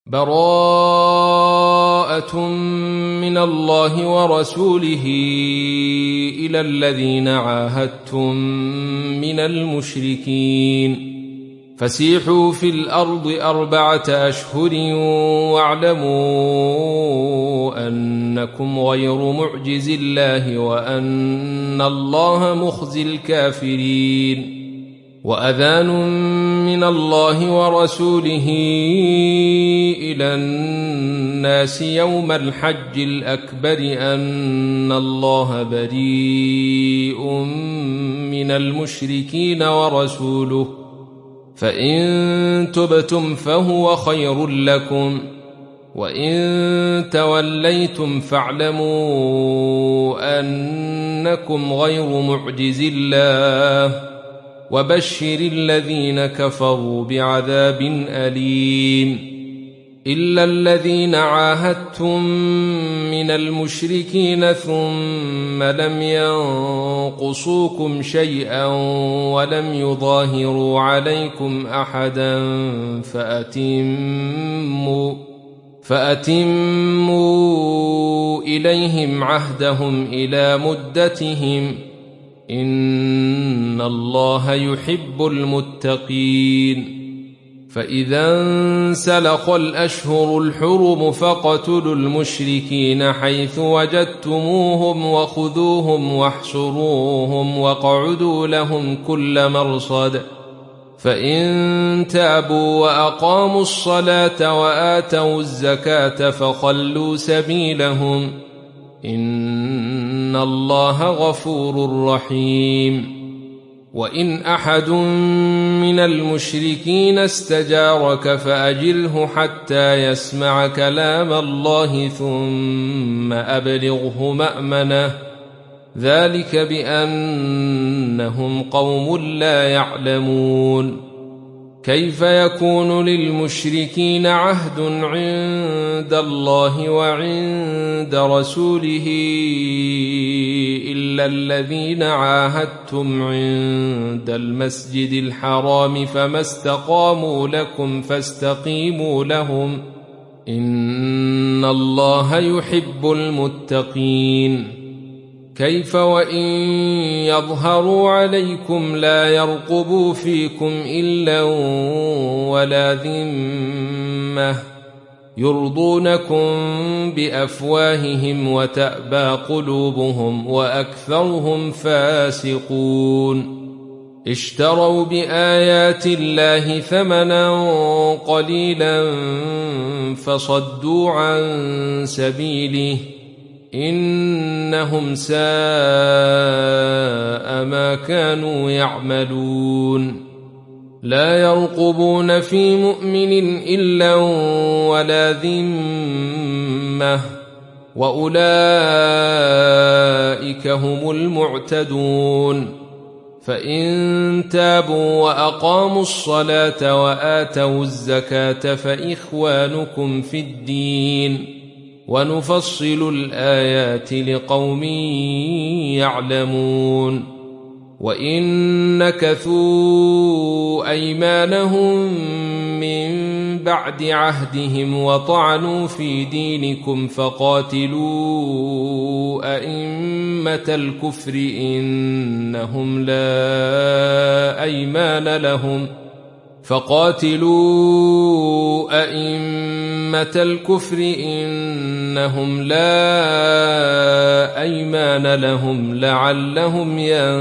براءة من الله ورسوله إلى الذين عاهدتم من المشركين فسيحوا في الأرض 4 أشهر واعلموا أنكم غير معجز الله وأن الله مخزي الكافرين وأذان من الله ورسوله إلى الناس يوم الحج الأكبر أن الله بريء من المشركين ورسوله فإن تبتم فهو خير لكم وإن توليتم فاعلموا أنكم غير معجز الله وبشر الذين كفروا بعذاب أليم إلا الذين عاهدتم من المشركين ثم لم ينقصوكم شيئا ولم يظاهروا عليكم أحدا فأتموا إليهم عهدهم إلى مدتهم إن الله يحب المتقين فإذا انسلخ الأشهر الحرم فاقتلوا المشركين حيث وجدتموهم وخذوهم واحصروهم واقعدوا لهم كل مرصد فإن تابوا وأقاموا الصلاة وآتوا الزكاة فخلوا سبيلهم إن الله غفور رحيم وإن أحد من المشركين استجارك فأجره حتى يسمع كلام الله ثم أبلغه مأمنه ذلك بأنهم قوم لا يعلمون كيف يكون للمشركين عهد عند الله وعند رسوله إلا الذين عاهدتم عند المسجد الحرام فما استقاموا لكم فاستقيموا لهم إن الله يحب المتقين كيف وإن يظهروا عليكم لا يرقبوا فيكم إلا ولا ذمة يرضونكم بأفواههم وتأبى قلوبهم وأكثرهم فاسقون اشتروا بآيات الله ثمنا قليلا فصدوا عن سبيله إنهم ساء ما كانوا يعملون لا يرقبون في مؤمن إلا ولا ذمة وأولئك هم المعتدون فإن تابوا وأقاموا الصلاة وآتوا الزكاة فإخوانكم في الدين ونفصل الآيات لقوم يعلمون وإن نكثوا أيمانهم من بعد عهدهم وطعنوا في دينكم فقاتلوا أئمة الكفر إنهم لا أيمان لهم لعلهم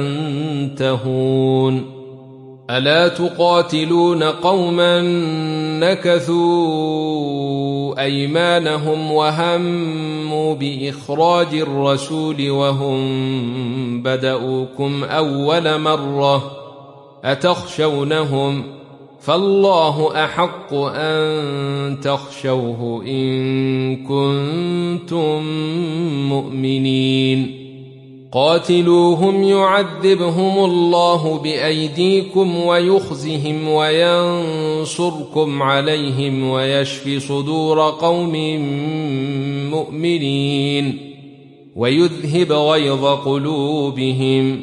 ينتهون ألا تقاتلون قوما نكثوا أيمانهم وهموا بإخراج الرسول وهم بدؤوكم أول مرة أتخشونهم فالله أحق أن تخشوه إن كنتم مؤمنين قاتلوهم يعذبهم الله بأيديكم ويخزهم وينصركم عليهم ويشفي صدور قوم مؤمنين ويذهب غيظ قلوبهم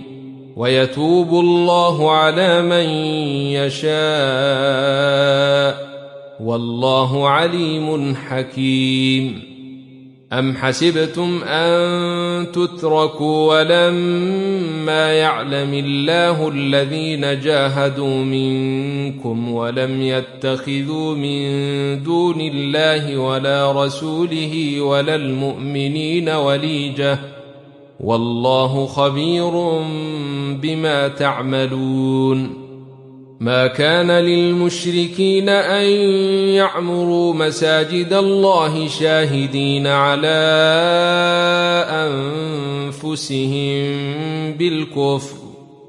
ويتوب الله على من يشاء والله عليم حكيم. أم حسبتم أن تتركوا ولما يعلم الله الذين جاهدوا منكم ولم يتخذوا من دون الله ولا رسوله ولا المؤمنين وليجة والله خبير بما تعملون. ما كان للمشركين أن يعمروا مساجد الله شاهدين على أنفسهم بالكفر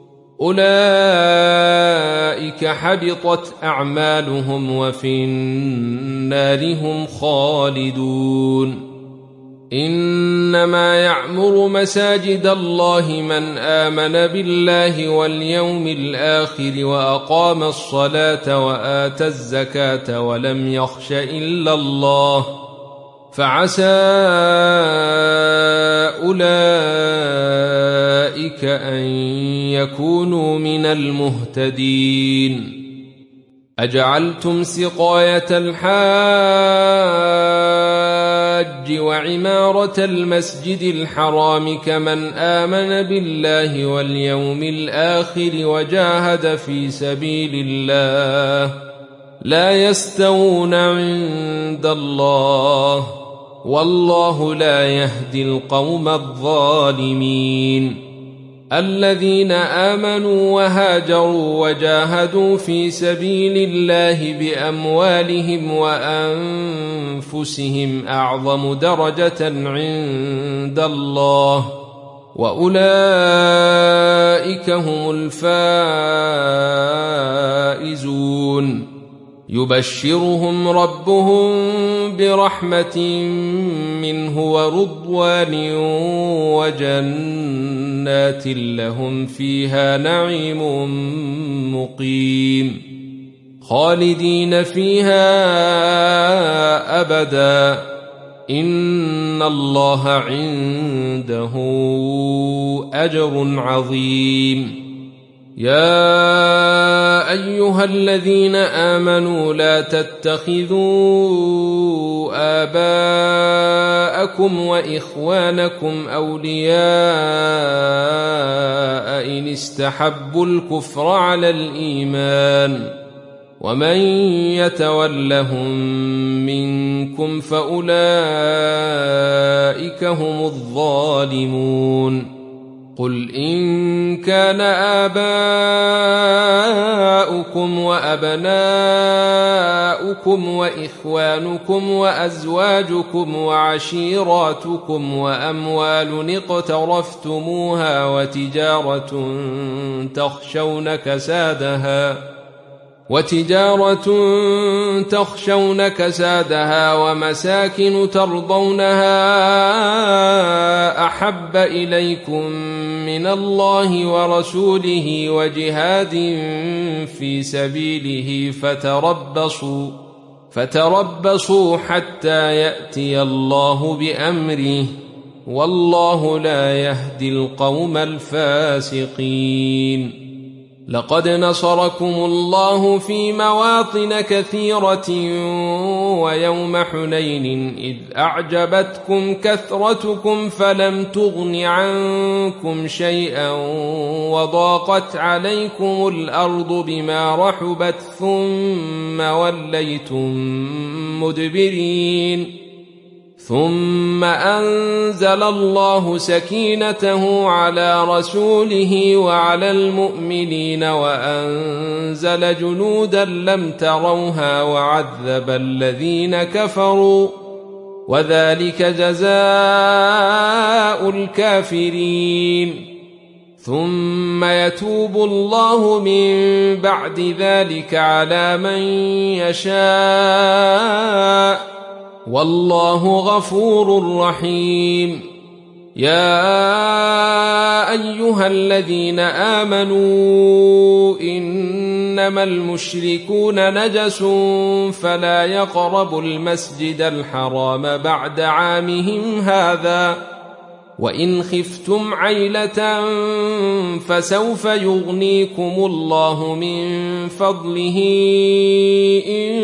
أولئك حبطت أعمالهم وفي النار هم خالدون. إنما يعمر مساجد الله من آمن بالله واليوم الآخر وأقام الصلاة وآتى الزكاة ولم يخش إلا الله فعسى أولئك أن يكونوا من المهتدين. أجعلتم سقاية الحاج وعمارة المسجد الحرام كمن آمن بالله واليوم الآخر وجاهد في سبيل الله لا يستوون عند الله والله لا يهدي القوم الظالمين. الذين آمنوا وهاجروا وجاهدوا في سبيل الله بأموالهم وأنفسهم أعظم درجة عند الله وأولئك هم الفائزون. يبشرهم ربهم برحمة منه ورضوان وجنات لهم فيها نعيم مقيم خالدين فيها أبدا إن الله عنده أجر عظيم. يا أيها الذين آمنوا لا تتخذوا آباءكم وإخوانكم أولياء إن استحبوا الكفر على الإيمان ومن يتولهم منكم فأولئك هم الظالمون. قل إن كان آباؤكم وأبناؤكم وإخوانكم وأزواجكم وعشيراتكم وأموال اقترفتموها وتجارة تخشون كسادها ومساكن ترضونها أحب إليكم من الله ورسوله وجهاد في سبيله فتربصوا حتى يأتي الله بأمره والله لا يهدي القوم الفاسقين. لقد نصركم الله في مواطن كثيرة ويوم حنين إذ أعجبتكم كثرتكم فلم تغن عنكم شيئا وضاقت عليكم الأرض بما رحبت ثم وليتم مدبرين. ثم أنزل الله سكينته على رسوله وعلى المؤمنين وأنزل جنودا لم تروها وعذب الذين كفروا وذلك جزاء الكافرين. ثم يتوب الله من بعد ذلك على من يشاء والله غفور رحيم. يا أيها الذين آمنوا إنما المشركون نجس فلا يقربوا المسجد الحرام بعد عامهم هذا وإن خفتم عيلة فسوف يغنيكم الله من فضله إن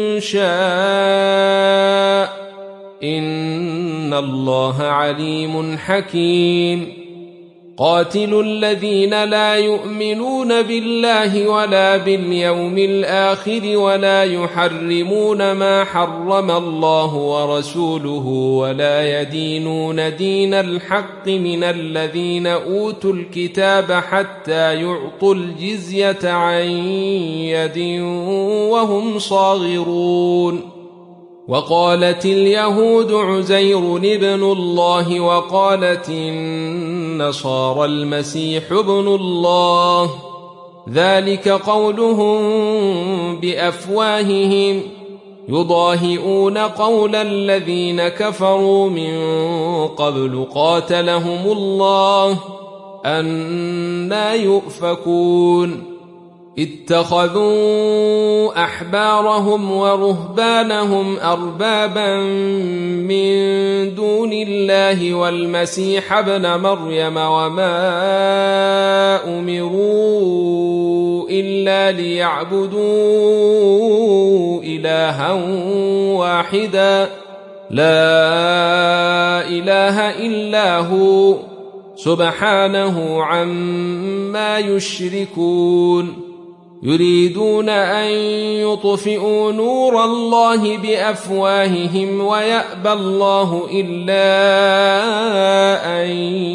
شاء إن الله عليم حكيم قاتلوا الذين لا يؤمنون بالله ولا باليوم الآخر ولا يحرمون ما حرم الله ورسوله ولا يدينون دين الحق من الذين أوتوا الكتاب حتى يعطوا الجزية عن يد وهم صاغرون وقالت اليهود عزير ابن الله وقالت النصارى المسيح ابن الله ذلك قولهم بأفواههم يضاهئون قول الذين كفروا من قبل قاتلهم الله أنى يؤفكون اتخذوا أحبارهم ورهبانهم أربابا من دون الله والمسيح ابن مريم وما أمروا إلا ليعبدوا إلها واحدا لا إله إلا هو سبحانه عما يشركون يريدون أن يطفئوا نور الله بأفواههم ويأبى الله إلا أن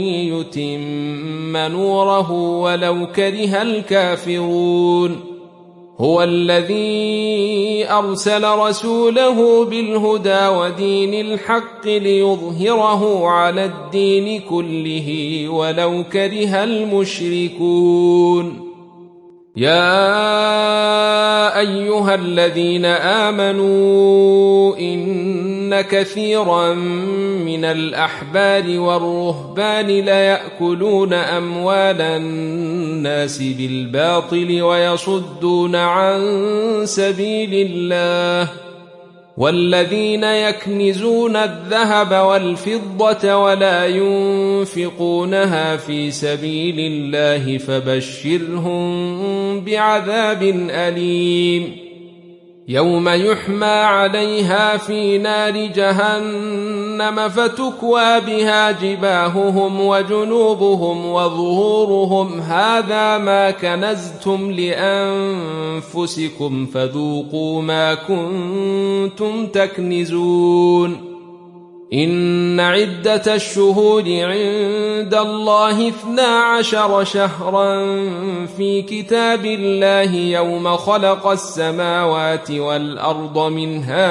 يتم نوره ولو كره الكافرون هو الذي أرسل رسوله بالهدى ودين الحق ليظهره على الدين كله ولو كره المشركون يا أيها الذين آمنوا إن كثيرا من الأحبار والرهبان ليأكلون أموال الناس بالباطل ويصدون عن سبيل الله والذين يكنزون الذهب والفضة ولا ينفقونها في سبيل الله فبشرهم بعذاب أليم يوم يحمى عليها في نار جهنم فتكوى بها جباههم وجنوبهم وظهورهم هذا ما كنزتم لأنفسكم فذوقوا ما كنتم تكنزون إن عدة الشهور عند الله 12 شهرا في كتاب الله يوم خلق السماوات والأرض منها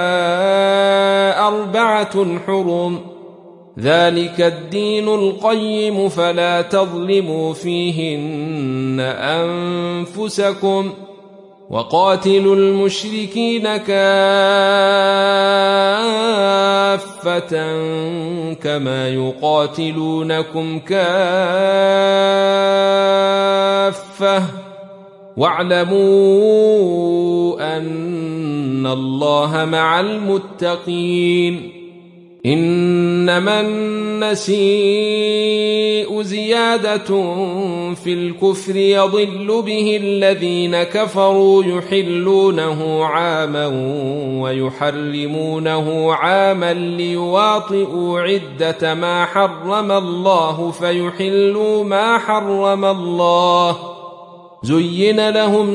4 حرم ذلك الدين القيم فلا تظلموا فيهن أنفسكم وقاتلوا المشركين كافة كما يقاتلونكم كافة واعلموا أن الله مع المتقين إنما النسيء زيادة في الكفر يضل به الذين كفروا يحلونه عاما ويحرمونه عاما ليواطئوا عدة ما حرم الله فيحلوا ما حرم الله زين لهم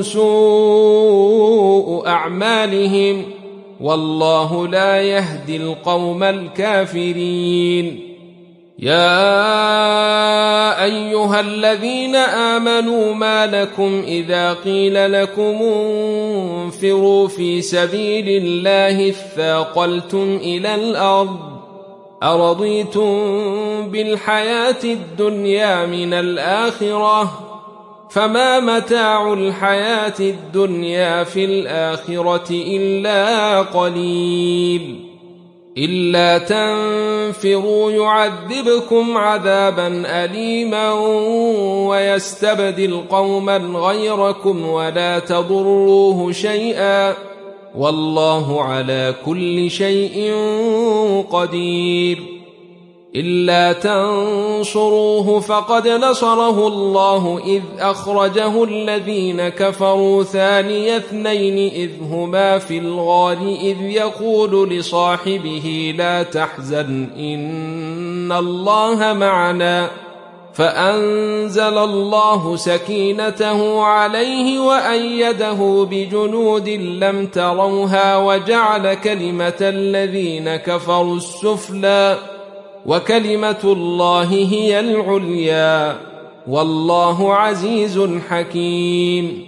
سوء أعمالهم والله لا يهدي القوم الكافرين يا أيها الذين آمنوا ما لكم إذا قيل لكم انفروا في سبيل الله اثاقلتم إلى الأرض أرضيتم بالحياة الدنيا من الآخرة فما متاع الحياة الدنيا في الآخرة إلا قليل إلا تنفروا يعذبكم عذابا أليما ويستبدل قوما غيركم ولا تضروه شيئا والله على كل شيء قدير إلا تنصروه فقد نصره الله إذ أخرجه الذين كفروا ثاني اثنين إذ هما في الغار إذ يقول لصاحبه لا تحزن إن الله معنا فأنزل الله سكينته عليه وأيده بجنود لم تروها وجعل كلمة الذين كفروا السفلى وكلمة الله هي العليا والله عزيز حكيم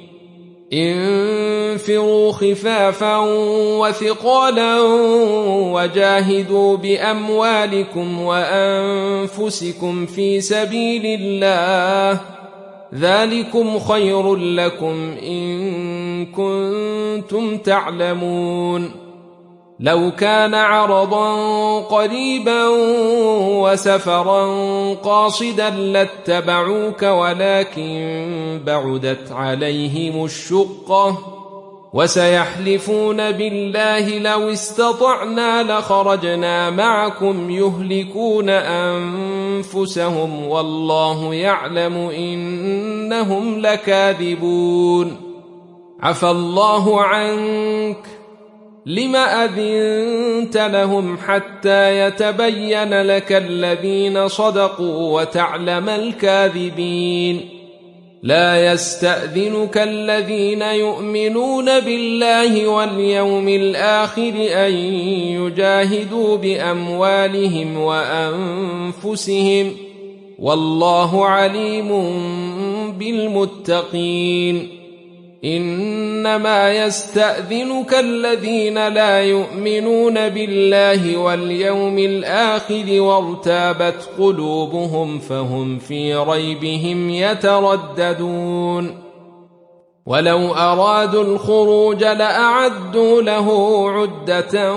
انفروا خفافا وثقالا وجاهدوا بأموالكم وأنفسكم في سبيل الله ذلكم خير لكم إن كنتم تعلمون لو كان عرضا قريبا وسفرا قاصدا لاتبعوك ولكن بعدت عليهم الشقة وسيحلفون بالله لو استطعنا لخرجنا معكم يهلكون أنفسهم والله يعلم إنهم لكاذبون عفى الله عنك لم أذنت لهم حتى يتبين لك الذين صدقوا وتعلم الكاذبين لا يستأذنك الذين يؤمنون بالله واليوم الآخر أن يجاهدوا بأموالهم وأنفسهم والله عليم بالمتقين إنما يستأذنك الذين لا يؤمنون بالله واليوم الآخر وارتابت قلوبهم فهم في ريبهم يترددون ولو أرادوا الخروج لأعدوا له عدة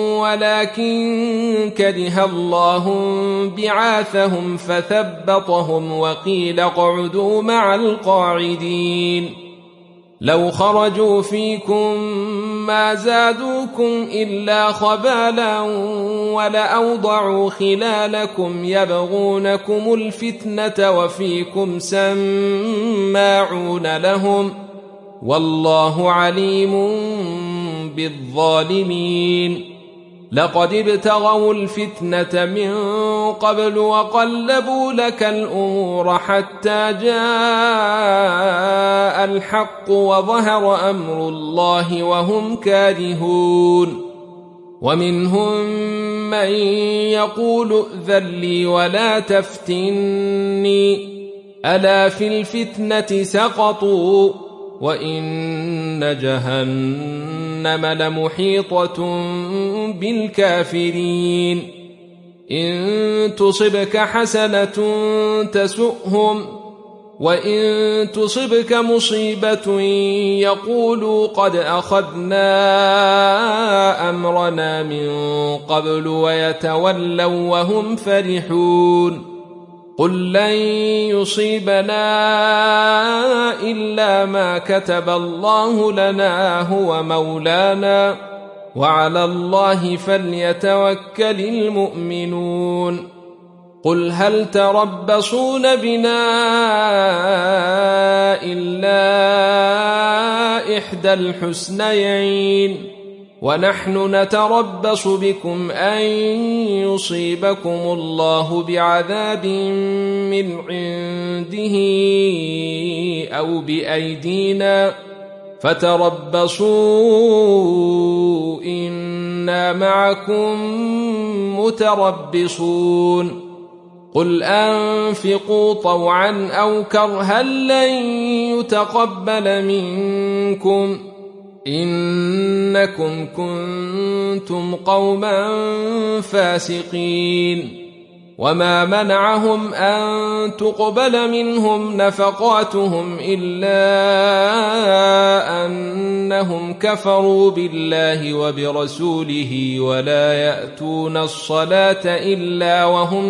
ولكن كره الله بعاثهم فثبطهم وقيل اقعدوا مع القاعدين لو خرجوا فيكم ما زادوكم إلا خبالا ولأوضعوا خلالكم يبغونكم الفتنة وفيكم سماعون لهم والله عليم بالظالمين لقد ابتغوا الفتنة من قبل وقلبوا لك الأمور حتى جاء الحق وظهر أمر الله وهم كارهون ومنهم من يقول ائذن لي ولا تفتني ألا في الفتنة سقطوا وإن جهنم لمحيطة بالكافرين إن تصبك حسنة تسؤهم وإن تصبك مصيبة يقولوا قد أخذنا أمرنا من قبل ويتولوا وهم فرحون قل لن يصيبنا إلا ما كتب الله لنا هو مولانا وعلى الله فليتوكل المؤمنون قل هل تربصون بنا إلا إحدى الحسنيين ونحن نتربص بكم أن يصيبكم الله بعذاب من عنده أو بأيدينا فتربصوا إنا معكم متربصون قل أنفقوا طوعا أو كرها لن يتقبل منكم إنكم كنتم قوما فاسقين وما منعهم أن تقبل منهم نفقاتهم إلا أنهم كفروا بالله وبرسوله ولا يأتون الصلاة إلا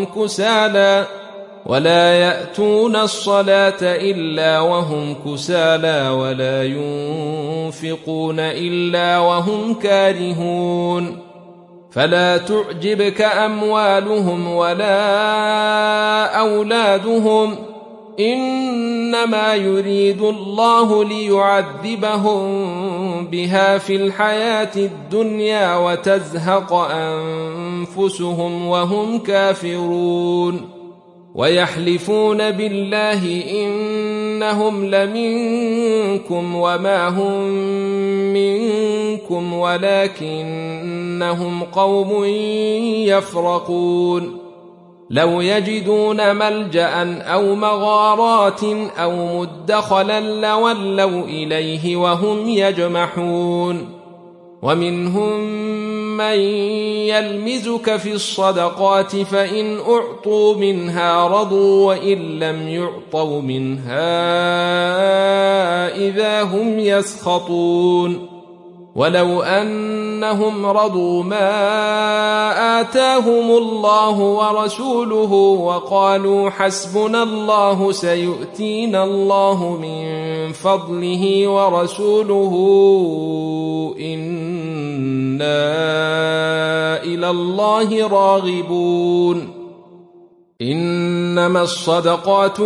وهم كسالى ولا ينفقون إلا وهم كارهون فلا تعجبك أموالهم ولا أولادهم إنما يريد الله ليعذبهم بها في الحياة الدنيا وتزهق أنفسهم وهم كافرون ويحلفون بالله إنهم لمنكم وما هم منكم ولكنهم قوم يفرقون لو يجدون ملجأ أو مغارات أو مدخلا لولوا إليه وهم يجمحون ومنهم من يلمزك في الصدقات فإن أعطوا منها رضوا وإن لم يعطوا منها إذا هم يسخطون ولو أنهم رضوا ما آتاهم الله ورسوله وقالوا حسبنا الله سيؤتينا الله من فضله ورسوله إنا إلى الله راغبون إنما الصدقات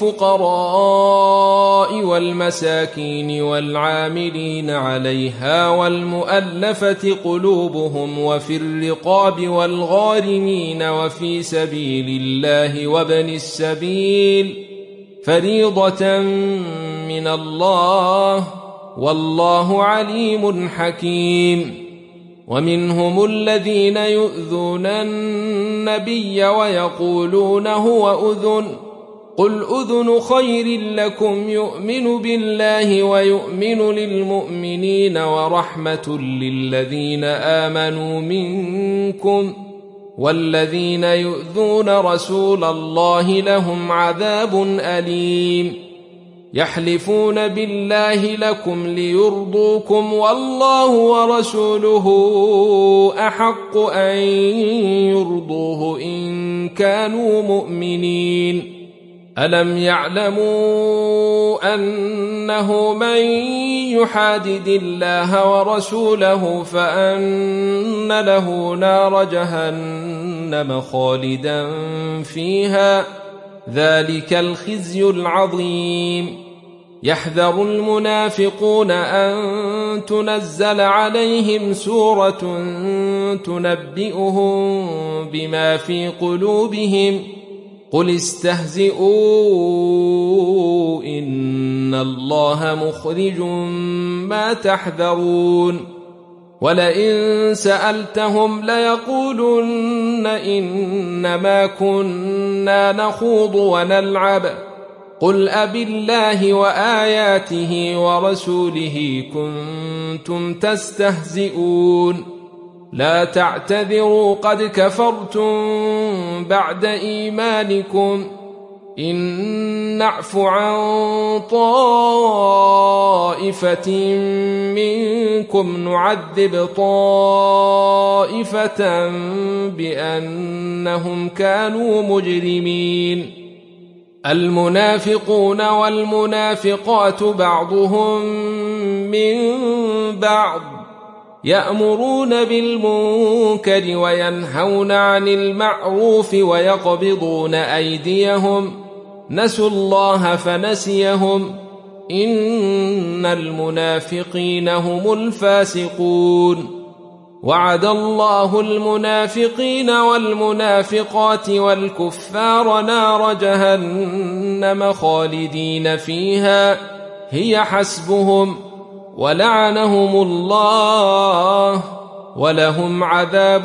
للفقراء والمساكين والعاملين عليها والمؤلفة قلوبهم وفي الرقاب والغارمين وفي سبيل الله وابن السبيل فريضة من الله والله عليم حكيم ومنهم الذين يؤذون النبي ويقولون هو أذن قل أذن خير لكم يؤمن بالله ويؤمن للمؤمنين ورحمة للذين آمنوا منكم والذين يؤذون رسول الله لهم عذاب أليم يحلفون بالله لكم ليرضوكم والله ورسوله أحق أن يرضوه إن كانوا مؤمنين ألم يعلموا أنه من يحادد الله ورسوله فأن له نار جهنم خالدا فيها ذلك الخزي العظيم يحذر المنافقون أن تنزل عليهم سورة تنبئهم بما في قلوبهم قل استهزئوا إن الله مخرج ما تحذرون ولئن سألتهم ليقولن إنما كنا نخوض ونلعب قل أبالله وآياته ورسوله كنتم تستهزئون لا تعتذروا قد كفرتم بعد إيمانكم إن نعف عن طائفة منكم نعذب طائفة بأنهم كانوا مجرمين المنافقون والمنافقات بعضهم من بعض يأمرون بالمنكر وينهون عن المعروف ويقبضون أيديهم نسوا الله فنسيهم إن المنافقين هم الفاسقون وعد الله المنافقين والمنافقات والكفار نار جهنم خالدين فيها هي حسبهم ولعنهم الله ولهم عذاب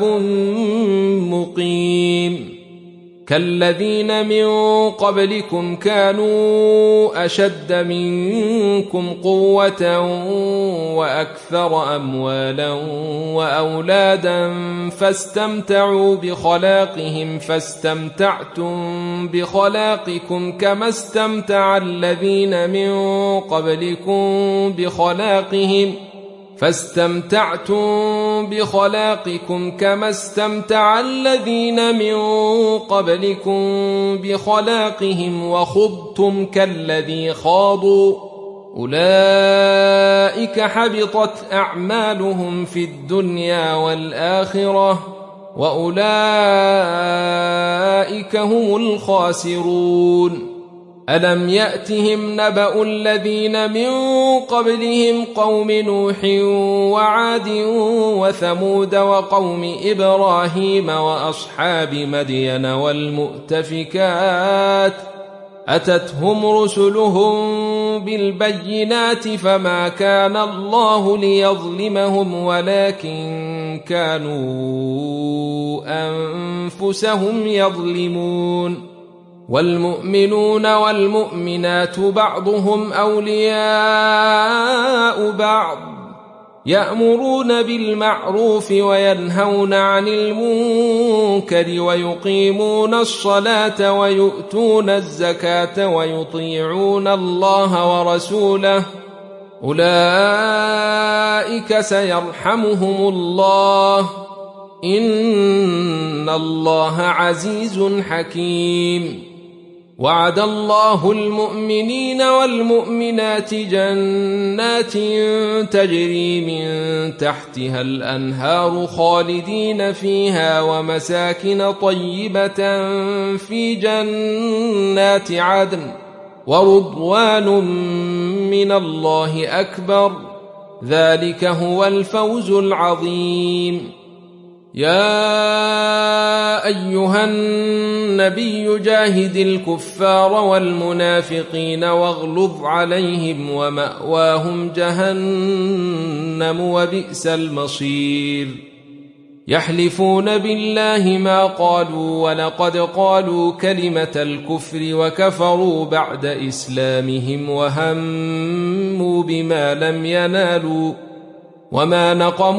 مقيم كالذين من قبلكم كانوا أشد منكم قوة وأكثر أموالا وأولادا فاستمتعوا بخلاقهم فاستمتعتم بخلاقكم كما استمتع الذين من قبلكم بخلاقهم فاستمتعتم بخلاقكم كما استمتع الذين من قبلكم بخلاقهم وخضتم كالذي خاضوا أولئك حبطت أعمالهم في الدنيا والآخرة وأولئك هم الخاسرون ألم يأتهم نبأ الذين من قبلهم قوم نوح وعاد وثمود وقوم إبراهيم وأصحاب مدين والمؤتفكات أتتهم رسلهم بالبينات فما كان الله ليظلمهم ولكن كانوا أنفسهم يظلمون والمؤمنون والمؤمنات بعضهم أولياء بعض يأمرون بالمعروف وينهون عن المنكر ويقيمون الصلاة ويؤتون الزكاة ويطيعون الله ورسوله أولئك سيرحمهم الله إن الله عزيز حكيم وعد الله المؤمنين والمؤمنات جنات تجري من تحتها الأنهار خالدين فيها ومساكن طيبة في جنات عدن ورضوان من الله أكبر ذلك هو الفوز العظيم يا أيها النبي جاهد الكفار والمنافقين واغلظ عليهم ومأواهم جهنم وبئس المصير يحلفون بالله ما قالوا ولقد قالوا كلمة الكفر وكفروا بعد إسلامهم وهموا بما لم ينالوا وما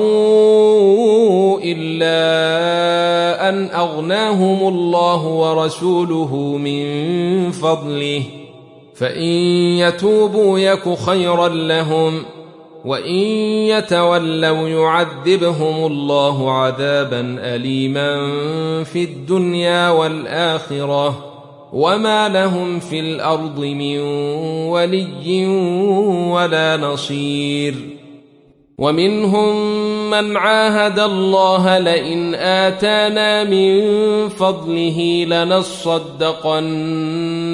نقموا إلا أن أغناهم الله ورسوله من فضله فإن يتوبوا يك خيرا لهم وإن يتولوا يعذبهم الله عذابا أليما في الدنيا والآخرة وما لهم في الأرض من ولي ولا نصير ومنهم من عاهد الله لئن آتانا من فضله لنصدقن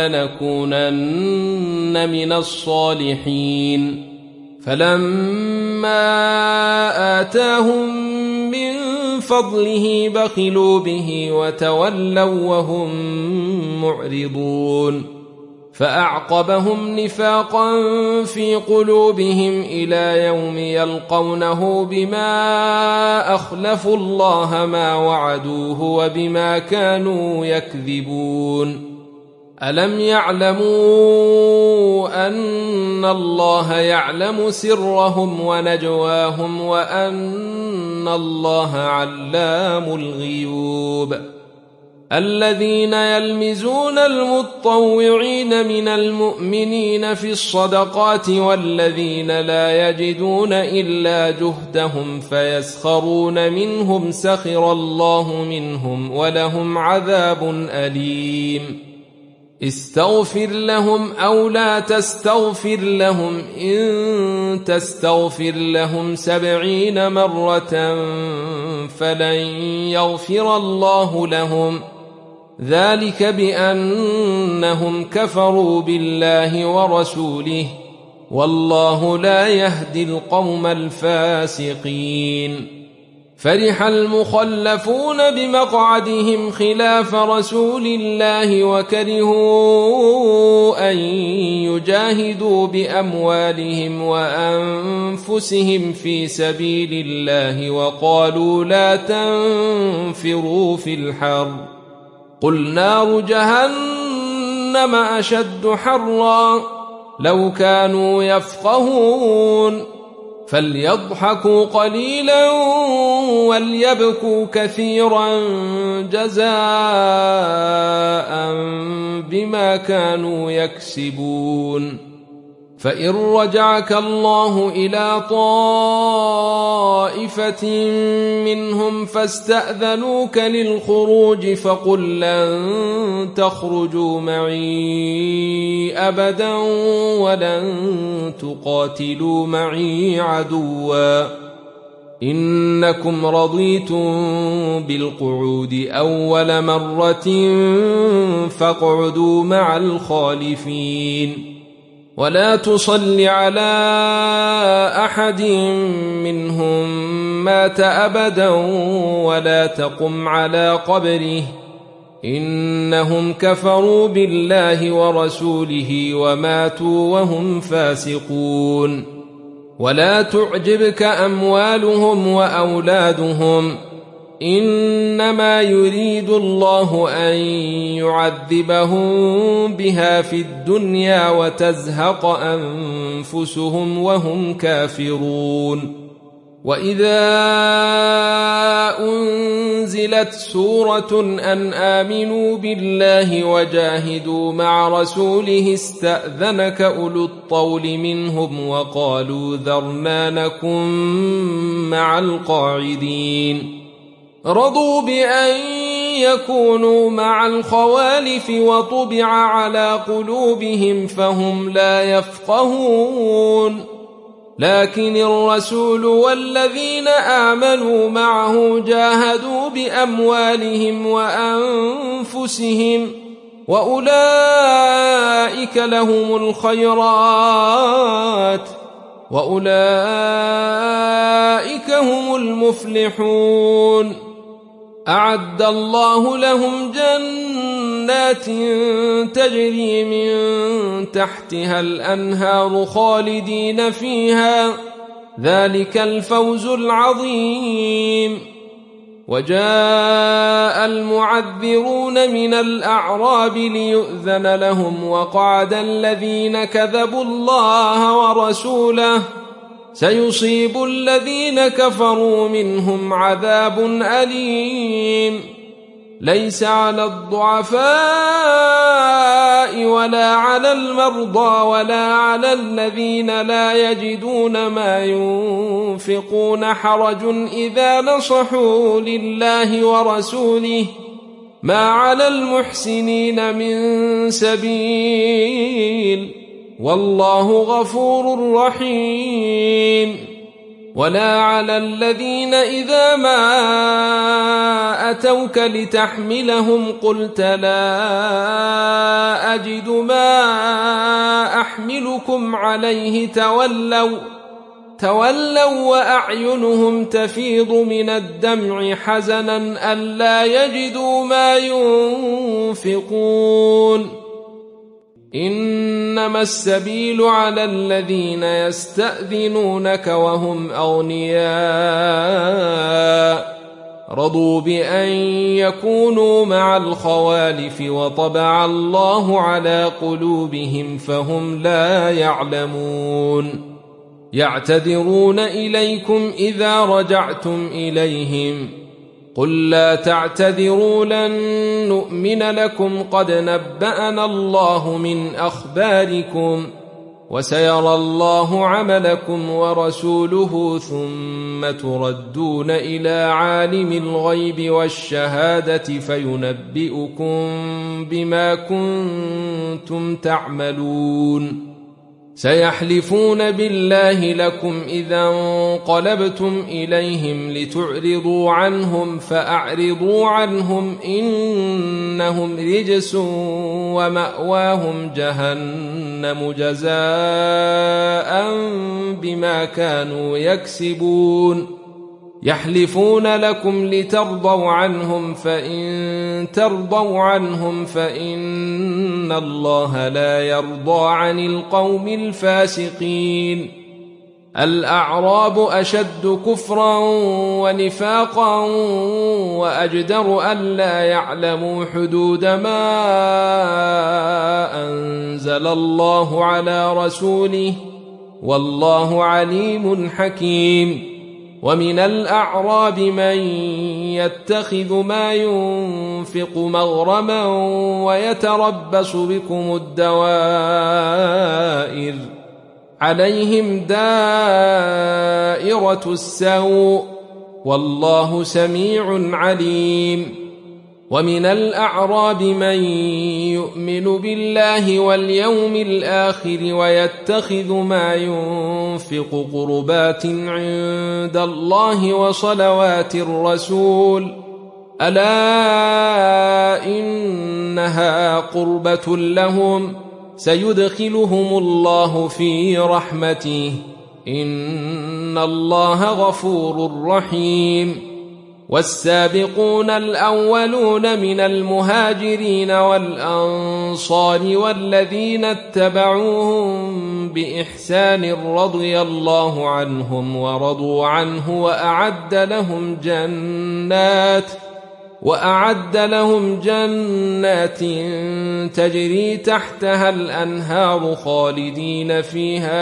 ولنكونن من الصالحين فلما آتاهم من فضله بخلوا به وتولوا وهم معرضون فأعقبهم نفاقا في قلوبهم إلى يوم يلقونه بما أخلفوا الله ما وعدوه وبما كانوا يكذبون ألم يعلموا أن الله يعلم سرهم ونجواهم وأن الله علام الغيوب الذين يلمزون المتطوعين من المؤمنين في الصدقات والذين لا يجدون إلا جهدهم فيسخرون منهم سخر الله منهم ولهم عذاب أليم استغفر لهم أو لا تستغفر لهم إن تستغفر لهم 70 مرة فلن يغفر الله لهم ذلك بأنهم كفروا بالله ورسوله والله لا يهدي القوم الفاسقين فرح المخلفون بمقعدهم خلاف رسول الله وكرهوا أن يجاهدوا بأموالهم وأنفسهم في سبيل الله وقالوا لا تنفروا في الحر قل نار جهنم أشد حرا لو كانوا يفقهون فليضحكوا قليلا وليبكوا كثيرا جزاء بما كانوا يكسبون فإن رجعك الله إلى طائفة منهم فاستأذنوك للخروج فقل لن تخرجوا معي أبدا ولن تقاتلوا معي عدوا إنكم رضيتم بالقعود أول مرة فاقعدوا مع الخالفين ولا تصل على أحد منهم مات أبدا ولا تقم على قبره إنهم كفروا بالله ورسوله وماتوا وهم فاسقون ولا تعجبك أموالهم وأولادهم إنما يريد الله أن يعذبهم بها في الدنيا وتزهق أنفسهم وهم كافرون وإذا أنزلت سورة أن آمنوا بالله وجاهدوا مع رسوله استأذنك أولو الطول منهم وقالوا ذرنا نكن مع القاعدين رضوا بأن يكونوا مع الخوالف وطبع على قلوبهم فهم لا يفقهون لكن الرسول والذين آمنوا معه جاهدوا بأموالهم وأنفسهم وأولئك لهم الخيرات وأولئك هم المفلحون أعد الله لهم جنات تجري من تحتها الأنهار خالدين فيها ذلك الفوز العظيم وجاء المعذرون من الأعراب ليؤذن لهم وقعد الذين كذبوا الله ورسوله سيصيب الذين كفروا منهم عذاب أليم ليس على الضعفاء ولا على المرضى ولا على الذين لا يجدون ما ينفقون حرج إذا نصحوا لله ورسوله ما على المحسنين من سبيل والله غفور رحيم ولا على الذين إذا ما أتوك لتحملهم قلت لا أجد ما أحملكم عليه تولوا وأعينهم تفيض من الدمع حزنا ألا يجدوا ما ينفقون إنما السبيل على الذين يستأذنونك وهم أغنياء رضوا بأن يكونوا مع الخوالف وطبع الله على قلوبهم فهم لا يعلمون يعتذرون إليكم إذا رجعتم إليهم قل لا تعتذروا لن نؤمن لكم قد نبأنا الله من أخباركم وسيرى الله عملكم ورسوله ثم تردون إلى عالم الغيب والشهادة فينبئكم بما كنتم تعملون سيحلفون بالله لكم إذا انقلبتم إليهم لتعرضوا عنهم فأعرضوا عنهم إنهم رجس ومأواهم جهنم جزاء بما كانوا يكسبون يحلفون لكم لترضوا عنهم فإن ترضوا عنهم فإن الله لا يرضى عن القوم الفاسقين الأعراب أشد كفرا ونفاقا وأجدر ألا يعلموا حدود ما أنزل الله على رسوله والله عليم حكيم ومن الأعراب من يتخذ ما ينفق مغرما ويتربص بكم الدوائر عليهم دائرة السوء والله سميع عليم. ومن الأعراب من يؤمن بالله واليوم الآخر ويتخذ ما ينفق قربات عند الله وصلوات الرسول ألا إنها قربة لهم سيدخلهم الله في رحمته إن الله غفور رحيم. والسابقون الأولون من المهاجرين والأنصار والذين اتبعوهم بإحسان رضي الله عنهم ورضوا عنه وأعد لهم جنات تجري تحتها الأنهار خالدين فيها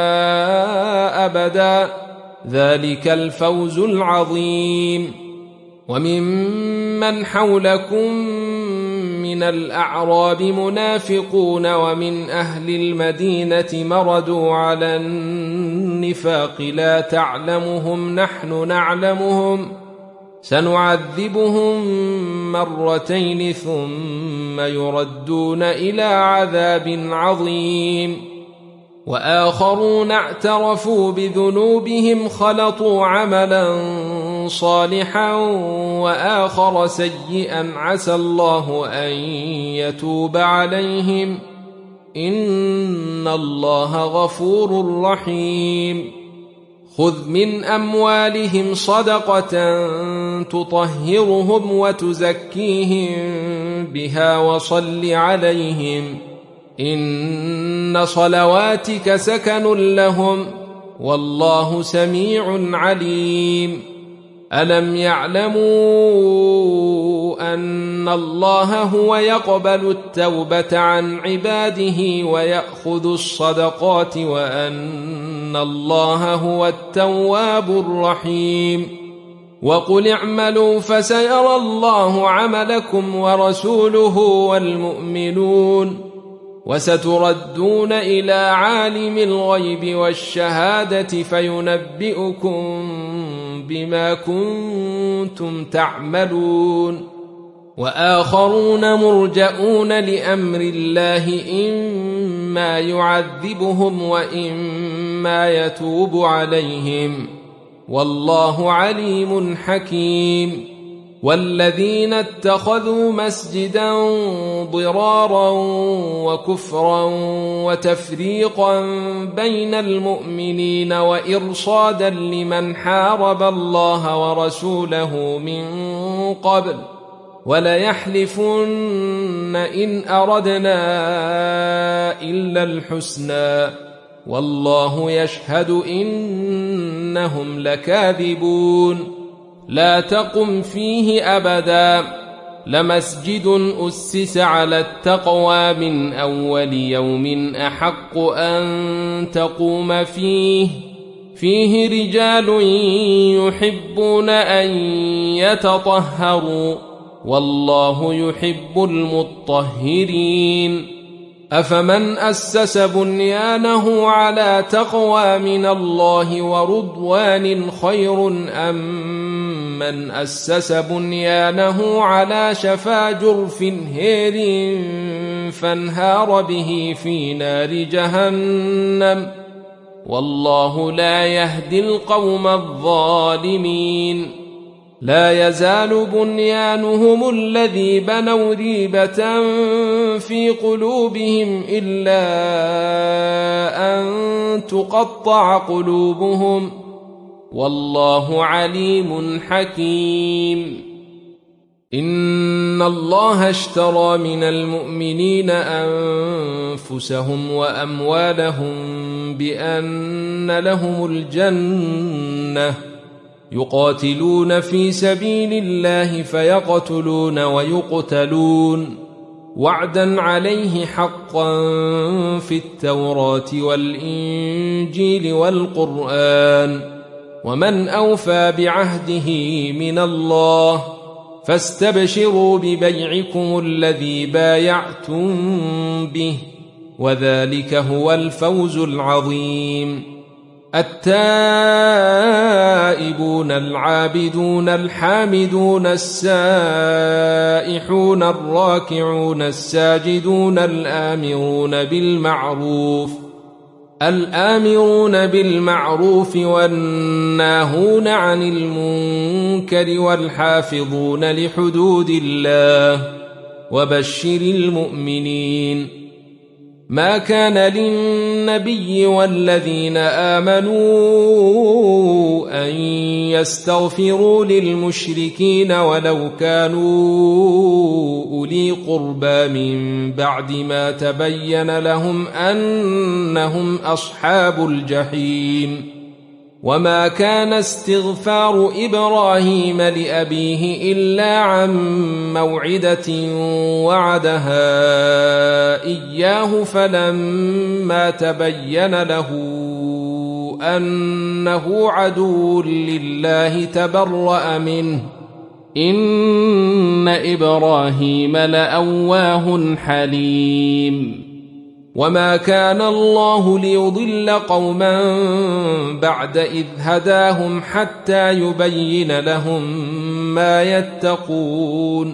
أبدا ذلك الفوز العظيم. وممن حولكم من الأعراب منافقون ومن أهل المدينة مردوا على النفاق لا تعلمهم نحن نعلمهم سنعذبهم مرتين ثم يردون إلى عذاب عظيم. وآخرون اعترفوا بذنوبهم خلطوا عملا صالحا وآخر سيئا عسى الله أن يتوب عليهم إن الله غفور رحيم. خذ من أموالهم صدقة تطهرهم وتزكيهم بها وصل عليهم إن صلواتك سكن لهم والله سميع عليم. ألم يعلموا أن الله هو يقبل التوبة عن عباده ويأخذ الصدقات وأن الله هو التواب الرحيم. وقل اعملوا فسيرى الله عملكم ورسوله والمؤمنون وستردون إلى عالم الغيب والشهادة فينبئكم بما كنتم تعملون. وآخرون مرجئون لأمر الله إما يعذبهم وإما يتوب عليهم والله عليم حكيم. والذين اتخذوا مسجدا ضرارا وكفرا وتفريقا بين المؤمنين وإرصادا لمن حارب الله ورسوله من قبل وليحلفن إن أردنا إلا الحسنى والله يشهد إنهم لكاذبون. لا تقم فيه أبدا لمسجد أسس على التقوى من أول يوم أحق أن تقوم فيه رجال يحبون أن يتطهروا والله يحب المطهرين. أفمن أسس بنيانه على تقوى من الله ورضوان خير أم من أسس بنيانه على شفا جرف هير فانهار به في نار جهنم والله لا يهدي القوم الظالمين. لا يزال بنيانهم الذي بنوا ريبة في قلوبهم إلا أن تقطع قلوبهم والله عليم حكيم. إن الله اشترى من المؤمنين أنفسهم وأموالهم بأن لهم الجنة يقاتلون في سبيل الله فيقتلون ويقتلون وعدا عليه حقا في التوراة والإنجيل والقرآن ومن أوفى بعهده من الله فاستبشروا ببيعكم الذي بايعتم به وذلك هو الفوز العظيم. التائبون العابدون الحامدون السائحون الراكعون الساجدون الآمرون بالمعروف والناهون عن المنكر والحافظون لحدود الله وبشر المؤمنين. ما كان للنبي والذين آمنوا أن يستغفروا للمشركين ولو كانوا أولي قربى من بعد ما تبين لهم أنهم أصحاب الجحيم. وما كان استغفار إبراهيم لأبيه إلا عن موعدة وعدها إياه فلما تبين له أنه عدو لله تبرأ منه إن إبراهيم لأواه حليم. وما كان الله ليضل قوما بعد إذ هداهم حتى يبين لهم ما يتقون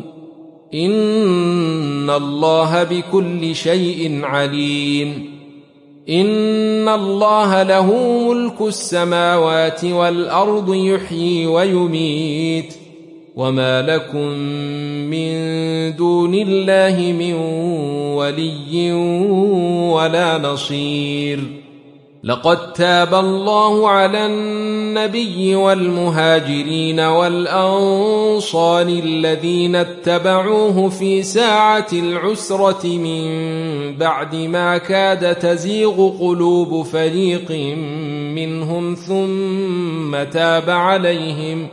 إن الله بكل شيء عليم. إن الله له ملك السماوات والأرض يحيي ويميت وما لكم من دون الله من ولي ولا نصير. لقد تاب الله على النبي والمهاجرين والأنصار الذين اتبعوه في ساعة العسرة من بعد ما كاد تزيغ قلوب فريق منهم ثم تاب عليهم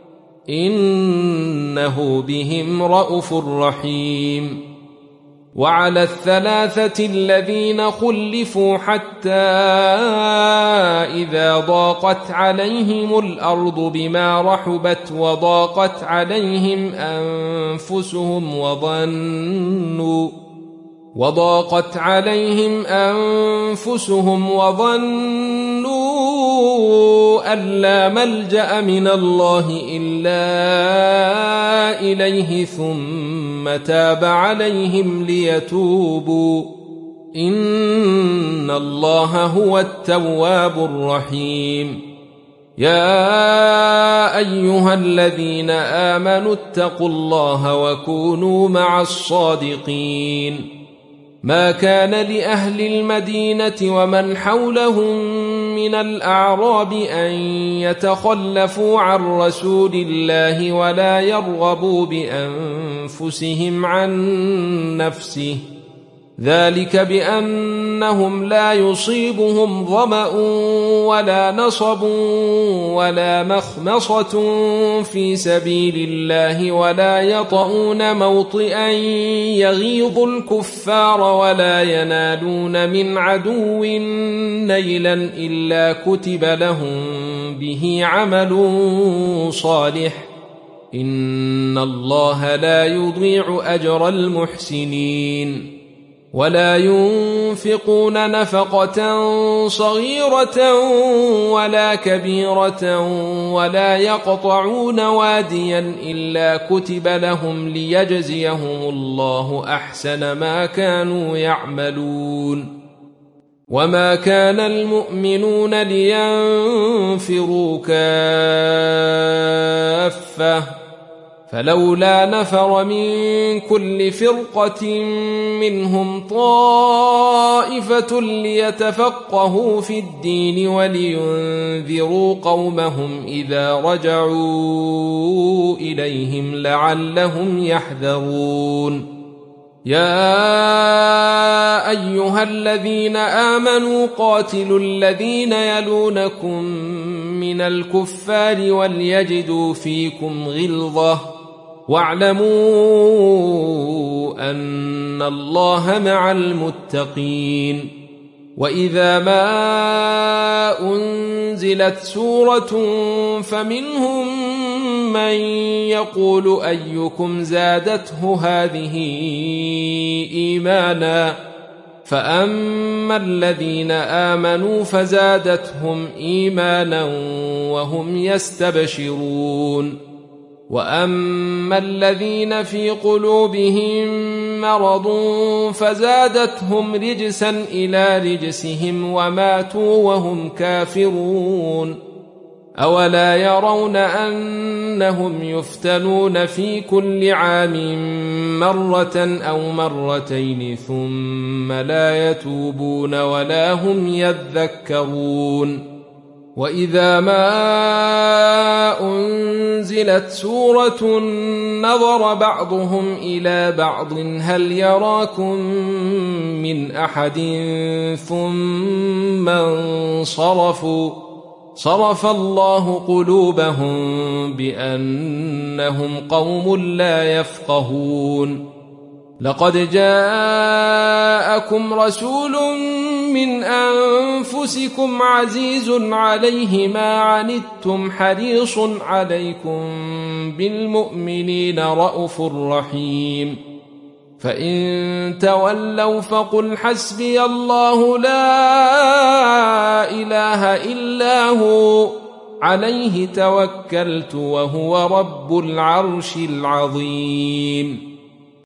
إنه بهم رءوف رحيم. وعلى الثلاثة الذين خلفوا حتى إذا ضاقت عليهم الأرض بما رحبت وضاقت عليهم أنفسهم وظنوا أن لا ملجأ من الله إلا إليه ثم تاب عليهم ليتوبوا إن الله هو التواب الرحيم. يا أيها الذين آمنوا اتقوا الله وكونوا مع الصادقين. ما كان لأهل المدينة ومن حولهم من الأعراب أن يتخلفوا عن رسول الله ولا يرغبوا بأنفسهم عن نفسه ذلك بأنهم لا يصيبهم ظمأ ولا نصب ولا مخمصة في سبيل الله ولا يطؤون موطئا يغيظ الكفار ولا ينالون من عدو نيلا إلا كتب لهم به عمل صالح إن الله لا يضيع أجر المحسنين. ولا ينفقون نفقة صغيرة ولا كبيرة ولا يقطعون واديا إلا كتب لهم ليجزيهم الله أحسن ما كانوا يعملون. وما كان المؤمنون لينفروا كافة فلولا نفر من كل فرقة منهم طائفة ليتفقهوا في الدين ولينذروا قومهم إذا رجعوا إليهم لعلهم يحذرون. يا أيها الذين آمنوا قاتلوا الذين يلونكم من الكفار وليجدوا فيكم غلظة واعلموا أن الله مع المتقين. وإذا ما أنزلت سورة فمنهم من يقول أيكم زادته هذه إيمانا فأما الذين آمنوا فزادتهم إيمانا وهم يستبشرون وأما الذين في قلوبهم مرض فزادتهم رجسا إلى رجسهم وماتوا وهم كافرون أولا يرون أنهم يفتنون في كل عام مرة أو مرتين ثم لا يتوبون ولا هم يذكرون وإذا ما أنزلت سورة نظر بعضهم إلى بعض هل يراكم من أحد ثم انصرفوا صرف الله قلوبهم بأنهم قوم لا يفقهون لقد جاءكم رسول من أنفسكم عزيز عليه ما عنتم حريص عليكم بالمؤمنين رءوف رحيم فإن تولوا فقل حسبي الله لا إله إلا هو عليه توكلت وهو رب العرش العظيم